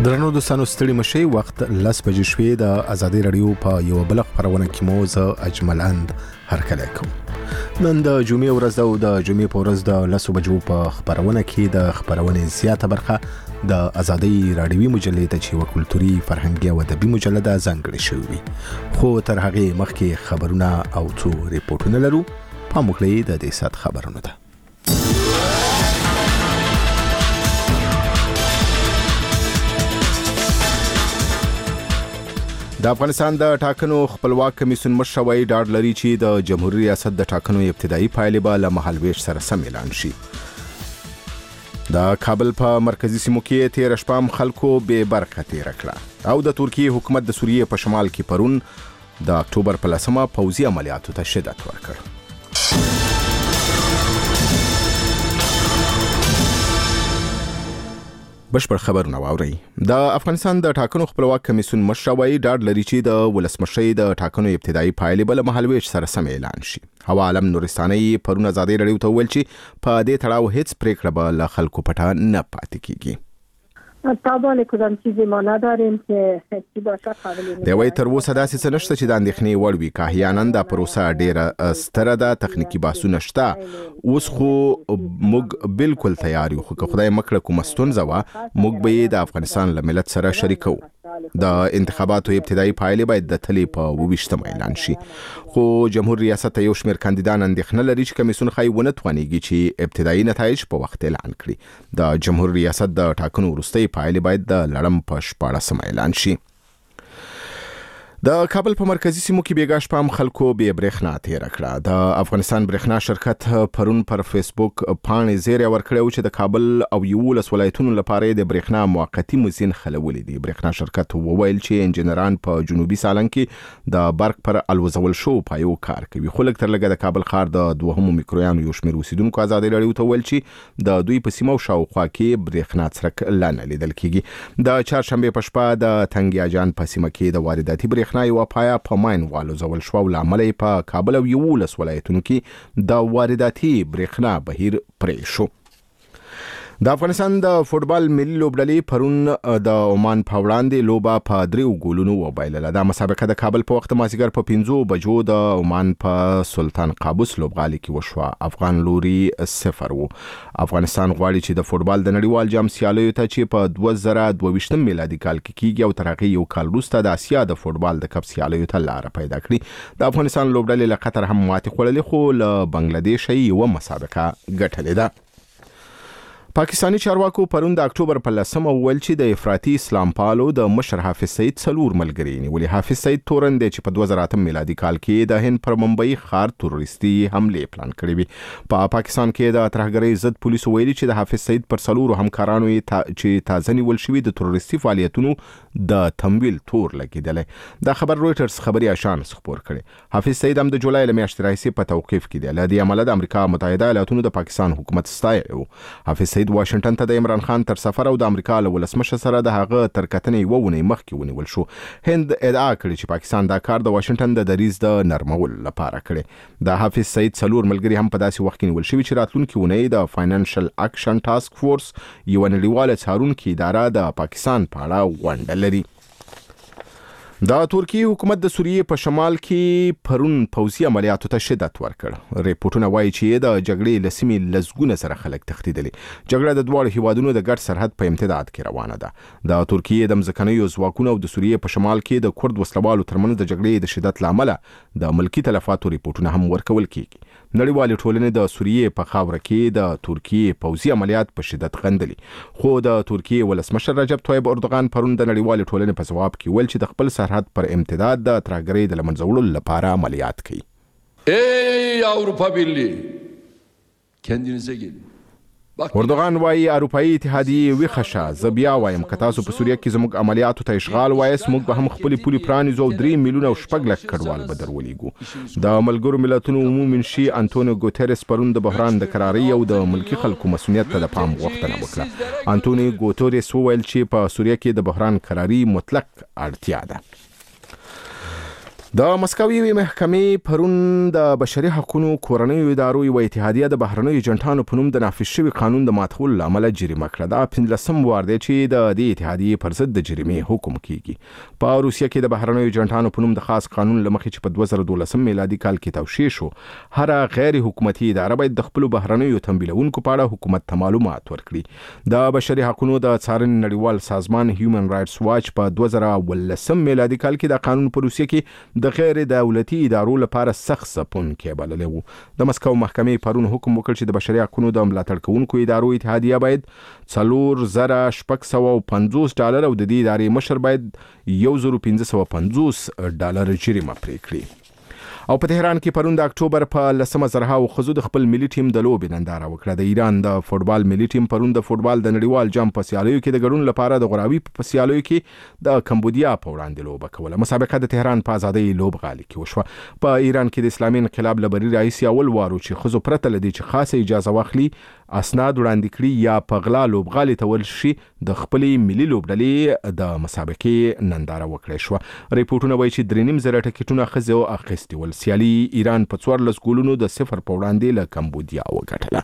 درنو دوستانو ستړي مشي وخت 10 بجې شوې د ازادي رادیو په یو بل خبرونه کې مو زه اجمل اند هرکلی کوم. نن د جمعې ورځ ده او د جمعې په ورځ د 10 بجو په خبرونه کې د خبرونې زیاته برخه د ازادي رادیوي مجلې ته چې و کلتوري فرهنګي او ادبي مجله ده ځانګړې شوې. خو تر هغه مخکې خبرونه او څو ریپورتونه لرو. په موږ د دې سات خبرونه ده. د افغانستان د ټاکنو خپلواک کمیسیون مشر وایي ډاډ لري چې د جمهوریت ریاست د ټاکنو ابتدایي پایلې به له مهالویش سره سم اعلان شي. د کابل په مرکزی سیمو کې تیر شپه خلکو به برخه تیر کړه او د ترکیه حکومت د سوریې په شمال کې پرون د اکتوبر په 10مه پوځي عملیاتو ته شدت ورکړ. بشپړ خبرونه واورئ. د افغانستان د ټاکنو خپلواک کمیسیون مشر وایي ډاډ لري چې د ولسمشۍ د ټاکنو ابتدایي پایلې به له مهالویش سره سم اعلان شي. هوا عالم نورستاني پرون ازادي رادیو ته وویل چې په دې تړاو هیڅ پریکړه به له خلکو پټه نه پاتې کیږي. طبعا کدام چیزی ما نداریم که چی باشه قابل دوی تر اوسه داسې څه نشته چې د اندېښنې وړ وي. که احیانا دا پروسه ډیره ستره ده، تخنیکی بحثونه شته، اوس خو موږ بالکل تیار یو. خو که خدای مکړه کومه ستونزه وه موږ به یې د افغانستان له ملت سره شریکو. د انتخاباتو ابتدایي پایلې باید د تلې په 28 اعلان شي. خو جمهور ریاست ته یو شمېر کاندیدان اندېښنه لري چې کمیسیون ښایي ونه توانیږي چې ابتدایي نتایج په وخت اعلان کړي. د جمهور ریاست د ټاکنو وروستۍ پایلې باید د لړم په 14 اعلان شي. د کابل په مرکزی سیمو کې بیګا شپه خلکو به برېښنا تیر کړه. د افغانستان برېښنا شرکت پرون پر فیسبوک پاڼې زیری ورکړې چې د کابل او 11 ولایتونو لپاره د برېښنا موقتی مزین خلولې دي. برېښنا شرکت وویل چې انجنیران په جنوبي سالنګ کې د برق پر الوزول شو پایو کار کوي. خو لږ تر لږه د کابل ښار د دوهم میکرویانو یو شمېر اوسیدونکو ازادي رادیو ته ویل چې د دوی په سیمه او شاوخوا کې برېښنا څرک لا نه لیدل کیږي. د چهارشنبه په شپه د تنګیاجان په سیمه کې د وارداتي برېښنا یو پایا په ماین والوزول شو او لامل په کابل او 11 ولایتونو کې د وارداتي برېښنا بهیر پرې شو. د افغانستان د فوټبال ملي لوبډلې پرون د عمان په وړاندې لوبه په 3 ګولونو وبایلله. دا مسابقه د کابل په وخت مازیګر په 5 بجو د عمان په سلطان قابوس لوبغالي کې وشوه. افغان لوري 0 وو. افغانستان غواړي چې د فوټبال د نړیوال جام سیالیو ته چې په 2022 میلادي کال کې کیږي او تر هغه یو کال وروسته د اسیا د فوټبال د کپ سیالیو ته لار پیدا کړي. د افغانستان لوبډلې له قطر هم ماتې خوړلې خو له بنگلاديش یې و مسابقه ګټلې ده. پاکستانی چارواکو پرون د اکتوبر په 10مه وویل چې د افراطي اسلام پالو د مشر حافظ سعید 4 ملګري نیولي. حافظ سعید تورن دی چې په 2008 میلادي کال کې د هند پر ممبئی ښار تروریستي حمله پلان کړې وي. په پاکستان کې د ترهګرۍ ضد پولیسو ویلي چې د حافظ سعید پر 4 همکارانو چې تازه نیول شوي د تروریستي فعالیتونو د تمویل تور لګیدل. دا خبر رويټرز خبري اژانس خبر کړي. حافظ سعید هم د جولای له میاشتې راهیسې په توقیف کې دی. له دې عمله د امریکا متحده ایالاتونو د پاکستان حکومت ستایي. حافظ سعید واشنگټن ته د عمران خان تر سفر او د امریکا له ولسمشر سره د هغه تر کتنې وونه مخکې ونیول شو. هند ادعا کړې چې پاکستان دا کار د واشنگټن د دریځ د نرمولو لپاره کړي. د حافظ سعید 4 ملګري هم په داسې وخت کې نیول شوي چې راتلونکي ونې د فاینانشل اکشن ټاسک فورس یو نړیواله څارونکو اداره د پاکستان په اړه غونډه لري. د ترکیه حکومت د سوریې په شمال کې پرون پوځي عملیاتو ته شدت ورکړ. ریپورتونه وایي چې د جګړې لسمې لزګونه سره خلک تښتیدلي. جګړه د دواړو هیوادونو د ګډ سرحد په امتداد کې روانه ده. د ترکیه د مځکنیو ځواکونو او د سوریې په شمال کې د کورد وسلوالو ترمنځ د جګړې د شدت لامل د ملکی تلفاتو ریپورتونه هم ورکول کیږي. نړیوالې ټولنې د سوریې په خاوره کې د ترکیه پوځي عملیات په شدت غندلي. خو د ترکیه ولسمشر رجب طیب اردوغان پرون د نړیوالې ټولنې په ځواب کې ویل چې د خپل سرحد پر امتداد د ترهګرۍ د له منځه وړلو لپاره عملیات کوي. ای اروپا birliği kendinize gelin. اردوغان وایي اروپایي اتحادیه ویښه. زه بیا وایم که تاسو په سوریه کې زموږ عملیاتو ته اشغال وایست موږ به هم خپلې پولې پرانیزو او 3 میلیونه او 6 لک کډوال به درولېږو. د ملګرو ملتونو عمومي منشي انټونیو ګوتریس پرون د بحران د کرارۍ او د ملکي خلکو مسؤلیت ته د پام غوښتنه وکړه. انټونیو ګوتریس وویل چې په سوریه کې د بحران کرارۍ مطلق اړتیا ده. د مسکوي محکمې پرون د بشري حقوقو کورنیو ادارو یو اتحادیه د بهرنیو ایجنټانو په نوم د نافذ شوی قانون د ماتولو لامل جریمه کړه. دا 15 وار دی چې د دې اتحادیې پر ضد د جریمې حکم کیږي. په روسیه کې د بهرنیو ایجنټانو په نوم د خاص قانون لمخې چې په 2012 میلادي کال کې توشیح شو، هر غیر حکومتي اداره باید د خپل بهرنیو تمویلونکو په اړه حکومت ته معلومات ورکړي. د بشري حقوقو د څارنې نړیوال سازمان هیومن رائټس واچ په 2018 میلادي کال کې د قانون په روسیه کې د غیر دولتي ادارو لپاره سخت ځپونکی بللی و. د مسکو محکمې پرون حکم وکړ چې د بشري حقوقو د ملاتړ کوونکو ادارو اتحادیه باید $4,650 او د دې ادارې مشر باید $1,550 جریمه پرې کړي. او په تهران کې پرون د اکتوبر په 10 زرهاو خزو د خپل ملي ټیم د لوبې ننداره وکړه. د ایران د فوتبال ملي ټیم پرون د فوتبال د نړیوال جام په سیالیو کې د ګډون لپاره د غراوي په سیالیو کې د کمبودیا په وړاندې لوبه کوله. مسابقه د تهران په آزادۍ لوبغالي کې وشوه. په ایران کې د اسلامي انقلاب لبري رئیس اول وارو چې خزو پرته لدی چې خاصه اجازه واخلي اسناد وړاندې کړي یا په غلا لوبغالي ته ورشي د خپلې ملي لوبډلې د مسابقې ننداره وکړه شو. ریپورتونه وایي چې 3.5 ټکټونه خزو اخیستي ول. سیالي ایران په 14 ګولونو د 0 په وړاندې له کمبودیا وګټله.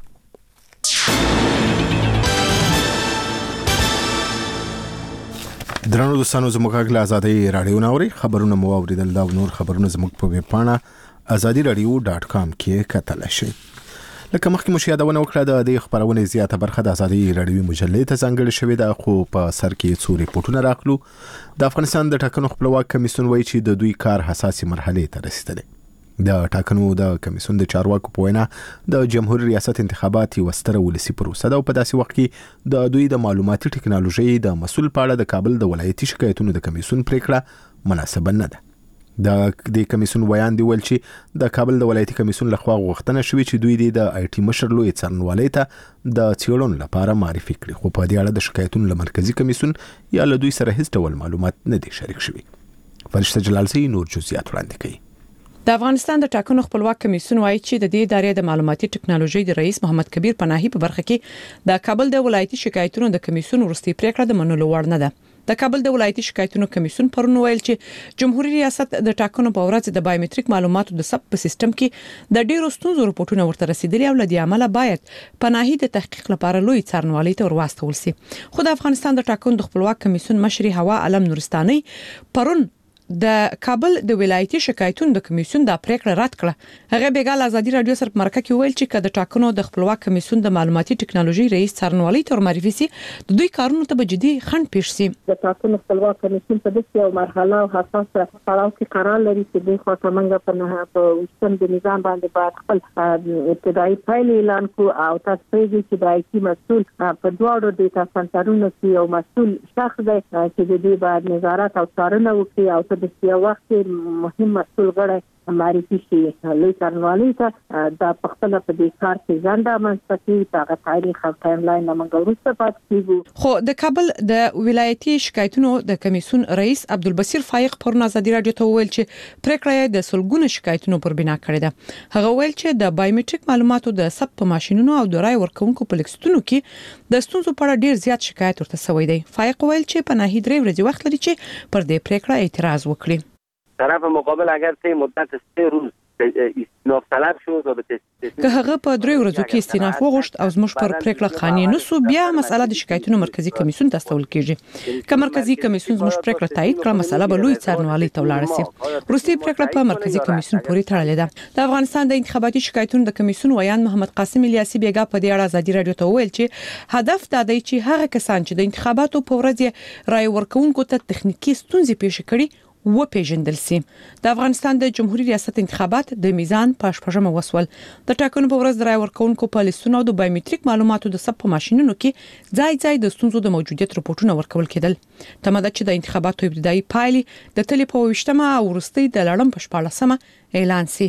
درنو دوستانو زموږ غږ له آزادۍ رادیو ناوري خبرونه مو اوریدل. دا نور خبرونه زموږ په ویب پاڼه azadiradio.com کې کتل شي. لکه مخکې مو یادونه وکړه د دې خبرونې زیاته برخه د آزادۍ رادیو مجلې ته ځانګړې شوې ده، خو په سر کې څو ریپورتونه راغلو. د افغانستان د ټاکنو خپلواک کمیسیون وایي چې د دوی کار حساسې مرحلې ته رسیدلی. د ټاکنو د کمیسیون د چارواکو په وینا د جمهوریت ریاست انتخابات یو ستره ولسی پروسه ده او په داسې وخت کې د دوی د معلوماتي ټکنالوژي د مسؤل په اړه د کابل د ولایتي شکایتونو د کمیسیون پریکړه مناسبه نه ده. د دې کمیسیون ویان دی ول چې د کابل د ولایتي کمیسیون لخوا غوښتنه شوې چې دوی د آی ټي مشر لوی څارنوالۍ ته د څېړنو لپاره معرفي کړي، خو په دې اړه د شکایتونو له مرکزي کمیسیون یا له دوی سره هیڅ ډول معلومات نه دي شریک شوي. فرشته جلالزی نور جزئیات وړاندې کوي. د افغانستان د ټاکنو خپلواک کمیسیون وایي چې د دې ادارې د معلوماتي ټکنالوژي د رئیس محمد کبیر پناهي په برخه کې د کابل د ولایتي شکایتونو د کمیسیون وروستي پریکړه د منلو وړ نه ده. د کابل د ولایتي شکایتونو کمیسیون پرون ویل چې جمهوریت ریاست د ټاکنو په ورځ د بایومټریک معلوماتو د ثبت په سیستم کې د ډیرو ستونزو رپورټونه ورته رسیدلي او لدی عمله باید پناهي د تحقیق لپاره لوی څارنوالۍ ته ورواستول شي. خو د افغانستان د ټاکنو د خپلواک کمیسیون مشري هوا علم نورستاني پرون د کابل د ولایتي شکایتونو د کمیسیون د پریکړه رد کړه. هغه بیګال آزادي رادیو سره مرکه کې ویل چې د ټاکنو د خپلواک کمیسیون د معلوماتي ټکنالوژي رئیس څارنوالۍ تر معرفي سي د دوی کارونو ته جدي خنډ پیښ سي. د ټاکنو خپلواک کمیسیون په دې یو مرحله او حساسه پړاو کې قرار لري چې د خاطر منګه په وشتن د نظام باندې باید خپل ابتدایي فایل اعلان کو او تاسو چې د آی ټي مسؤل په دواړو ډیټا سنټرونو کې یو مسؤل شخص دی چې د دې باید نظارت او څارنه وکړي او د سیاسي وخت مهم مسؤل غړي معرفي شي. لوی څارنوالۍ ته د پختنه په دې کار کې ځانډه منځپتی هغه تاریخ او ټایملاین موږ ورسته پات کیږو. خو د کابل د ولایتي شکایتونو د کمیسیون رئیس عبدالبصیر فایق پر آزادي رادیو ته ویل چې پریکړه د سلګونو شکایتونو پر بنا کړې ده. هغه ویل چې د بایومټریک معلوماتو د ثبت په ماشينونو او د رای ورکونکو په لیکستونو کې د ستونزو په اړه ډیر زیات شکایت ورته شوی دی. فایق ویل چې پناهي 3 ورځې وخت لري چې پر دې پریکړه اعتراض وکړي. طرف مقابل اگر طی مدت 3 روز استیناف طلب شد و به که هغه په 3 ورځو کې استیناف وغوښت او زموږ پر پریکړه قانوني نسو بیا مسله د شکایتونو مرکزی کمیسیون ته استول کیږي. که مرکزی کمیسیون زموږ پریکړه تایید کړه مسله به لوی څارنوالۍ ته ولاړ شي. وروستي پریکړه په مرکزی کمیسیون پورې تړلې ده. د افغانستان د انتخاباتي شکایتونو د کمیسیون ویان محمد قاسم الیاسی بیګا په دې اړه آزادي رادیو ته ویل چې هدف دا دی چې هغه کسان چې د انتخاباتو په ورځ رای ورکونکو ته تخنیکی ستونزې پیښ کړي و پیژندل سي. د افغانستان د جمهوریت ریاست انتخابات د میزان په شپږمه وسول. د ټاکنو په ورځ رای ورکونکو په لیستونو او د بایومټریک معلوماتو د ثبت په ماشينونو کې ځای د ستونزو د موجودیت رپورټونه ورکول کېدل. تمه ده چې د انتخاباتو ابتدایي پایلې د تلې په 20مه او وروستي د لړم په 14مه اعلان سي.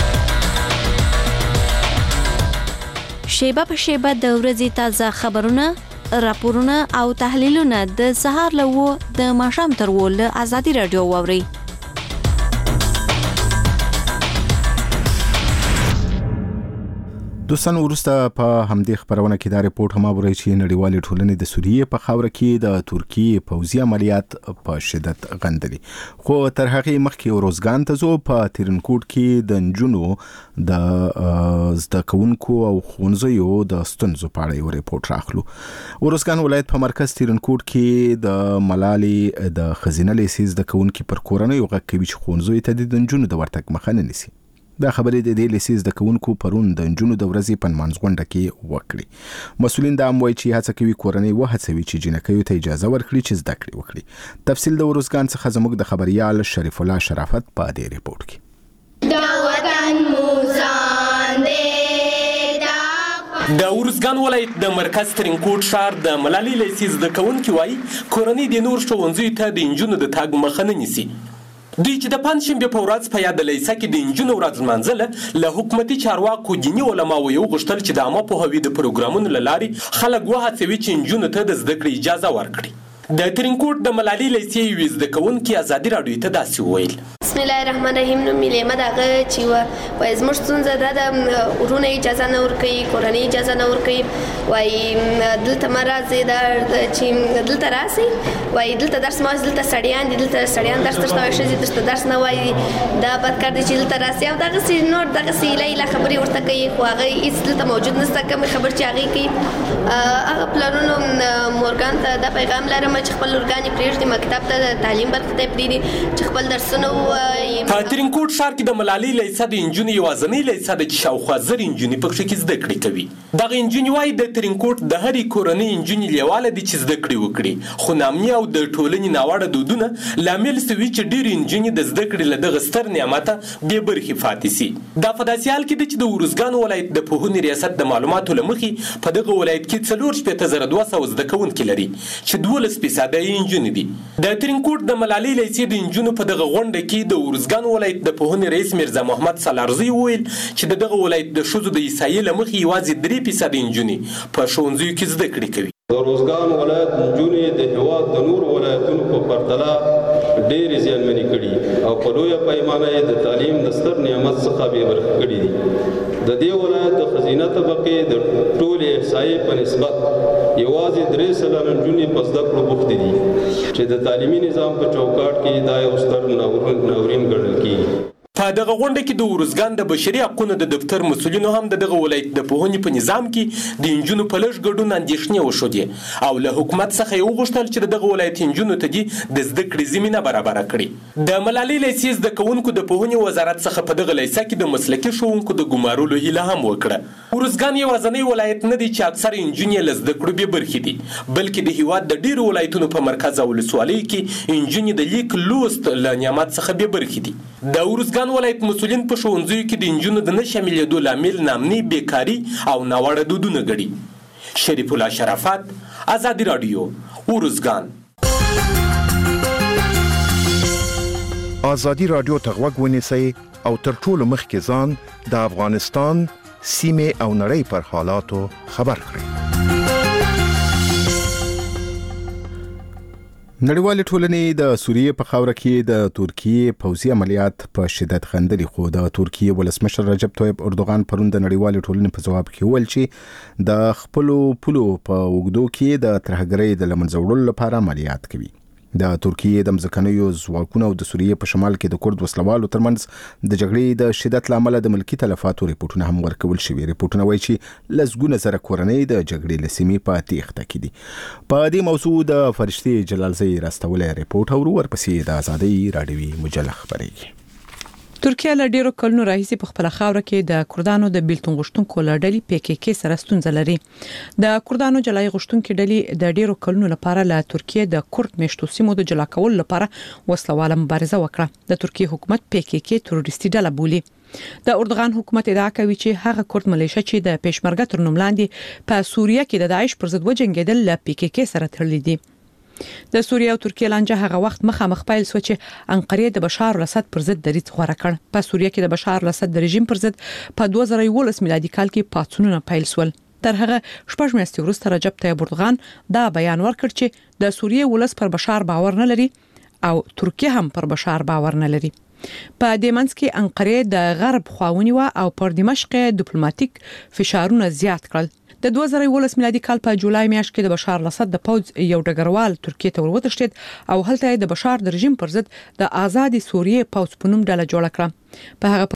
شیبه په شیبه د ورځې تازه خبرونه، راپورونه او تحلیلونه د سهار له د ماښام تر له آزادي رادیو واوري. دوستان ورسته په همدې خبرونه کې دا ریپورت هم اوري چې نړیوالې ټولنې د سوریې په خاوره کې د ترکیې پوځي عملیات په شدت غندلي خو تر هغه مخکې روزګان ته زو په تیرنکوټ کې د نجونو د زده کوونکو او ښوونځیو د ستونزو په اړه یو ریپورت راخلو. روزګان ولایت په مرکز تیرنکوټ کې د ملالۍ د خزینه لیسې زده کوونکو پر کورنۍ غږ کوي چې ښوونځیو ته د نجونو د ورتګ مخه نه نیسي. دا خبرې د دې لیسې زده کوونکو پرون د نجونو د ورځې په نمانځ غونډه کې وکړي. مسؤلین دا هم وایي چې هڅه کوي کورنۍ وهڅوي چې جنکیو ته اجازه ورکړي چې زده کړې وکړي. تفصیل د روزګان څخه زموږ د خبريال شریف الله شرافت په دې ریپورت کې. د ورزګان ولایت د مرکز ترنکوټ ښار د ملالۍ لیسې زده کوونکي وایي کورنۍ د نور ښوونځیو ته د نجونو د تګ مخه نه نیسي. دوی چې د پنځشنبې په ورځ په یاد لیسه کې د نجونو ورځ لمانځله له حکومتي چارواکو دیني علماو یو غوښتل چې د عامه پوهاوي د پروګرامونو له لارې خلک وهڅوي چې نجونو ته د زده کړې اجازه ورکړي. د ترنکوټ د ملالۍ لیسې یوې زده کوونکي ازادي راډیو ته داسې وویل. بسم الله الرحمن الرحیم. نو مليمه دغه چې وای زموږ څنګه د ورونه اجازه نه ورکوي کورنۍ اجازه نه ورکوي وای دلته مرزه چې دلته راسي وای دلته درس ما دلته سړیان درس ترته شي دلته درس نه وای دا بدکار دي چې دلته راسي او دغه سي نور دغه سي لا خبري ورته کوي خو هغه هیڅ دلته موجود نشته کوم خبر چې هغه کوي هغه پلانونو مورګان ته د پیغام لرم چې خپل اورګانی پریږدي مکتب ته تعلیم برخه ته پریږدي چې خپل درسونه په ترنکوټ ښار کې د ملالۍ لیسه د انجونې یوازنۍ لیسه ده چې شاوخوا زر انجونې پکښې کې زده کړې کوي. دغه انجونې وایي د ترنکوټ د هرې کورنۍ انجونې لیواله دي چې زده کړې وکړي خو نامني او د ټولنې ناوړه دودونه لامل سوي چې ډېرې انجونې د زده کړې له دغه ستر نعمته بې برخې پاتې سي. دا په داسې حال کې ده چې د ورزګان ولایت د پوهنې ریاست د معلوماتو له مخې په دغه ولایت کې 4,200 زده کوونکي لري چې 12% یې انجونې دي. د ترنکوټ د ملالۍ لیسې د انجونو په دغه غونډه کې د ورزګان ولایت د پوهنې رئیس میرزا محمد سالارزی وویل چې دغه ولایت د ښځو د عیسایي له مخې یوازې 3% انجونې په ښوونځیو کې زده کړې کوي. د روزګان ولایت نجونې د هېواد د نورو ولایتونو په پرتله ډېرې زیانمنې کړي او په لویه پیمانه یې د تعلیم د ستر نعمت څخه بې برخې کړي دي. د دې ولایت د ښځینه طبقې د ټولې احصایې په نسبت یوازې 3% نجونې په زده کړو بوختې دي چې د تعلیمي نظام په چوکاټ کې دا یو ستر ناورین ګڼل کېږي. په دغه غونډه کې د ورزګان د بشري حقوقو د دفتر مسؤلینو هم دغه ولایت د پوهنې په نظام کې د انجونو په لږ ګډون اندېښنې وښودې او له حکومت څخه یې وغوښتل چې دغه ولایت انجونو ته دې د زده کړې زمینه برابره کړي. د ملالۍ لیسې زده کوونکو د پوهنې وزارت څخه په دغه لیسه کې د مسلکي ښوونکو د ګمارلو هیله هم وکړه. ورزګان یوازینی ولایت نه دی چې اکثر انجونې له زده کړو بې برخې دي بلکې د هېواد د ډېرو ولایتونو په مرکز او ولسوالیو کې انجونې د لیک لوست له نعمت څخه بې برخې دي. د ورزګان ولایت مسؤلین په ښوونځیو کې د نجونو د نه شاملېدو لامل نامني بیکاري او ناوړه دودونه ګڼي. شریف الله شرافت، ازادي راډیو، ورزګان. ازادي راډیو ته غوږ ونیسئ او تر ټولو مخکې ځان د افغانستان سیمې او نړۍ پر حالاتو خبر کړئ. نړیوالې ټولنې د سوریې په خاوره کې د ترکیې پوځي عملیات په شدت غندلي خو د ترکیې ولسمشر رجب طیب اردوغان پرون د نړیوالې ټولنې په ځواب کې وویل چې د خپلو پولو په اوږدو کې د ترهګرۍ د له منځه وړلو لپاره عملیات کوي. د ترکیې د مځکنیو ځواکونو او د سوریې په شمال کې د کورد وسلوالو ترمنځ د جګړې د شدت له امله د ملکي تلفاتو ریپورتونه هم ورکول شوي. ریپورتونه وایي چې لسګونه زره کورنۍ د جګړې له سیمې په تېښته کې دي. په دې موضوع د فرشتې جلالزی راستولی ریپورت او ورپسې د ازادۍ راډیوي مجله خبرېږي. ترکیه له ډیرو کلونو راهیسې په خپل خاوره کې د کردانو د بیلتون غوښتونکو لړۍ PKK سره ستونزه لري. د کردانو جلای غوښتونکو ډلې د ډیرو کلونو لپاره له ترکیه د کورد میشتو سیمو د جلا کولو لپاره وسلواله مبارزه وکړه. د ترکیه حکومت PKK تروریستي ډله بولي. د اردوغان حکومت ادعا کوي چې هغه کورد ملیشه چې د پېشمرګه تر نوم لاندې په سوریه کې د داعش پر ضد وجنګیدل له PKK سره تړلي دي. د سوریه او ترکیه لانجه هغه وخت مخامخ پیل شو چې انقره د بشار الاسد پر ضد دریځ غوړه کړ. په سوریه کې د بشار الاسد د رژیم پر ضد په 2011 میلادي کال کې پاڅونونه پیل شول. تر هغه شپږ میاشتې وروسته رجب طیب اردوغان دا بیان ورکړ چې د سوریه ولس پر بشار باور نه لري او ترکیه هم پر بشار باور نه لري. په دې منځ کې انقره د غرب خواونی او پر دمشق ډیپلوماټیک فشارونه زیات کړل. د 2011 میلادي کال په جولای میاشت کې د بشار الاسد د پوز یو ډګروال ترکیه ته وروتښتید او هلته د بشار د رژیم پر ضد د آزادي سوریې پوز په نوم ډله جوړه کړه. په هغه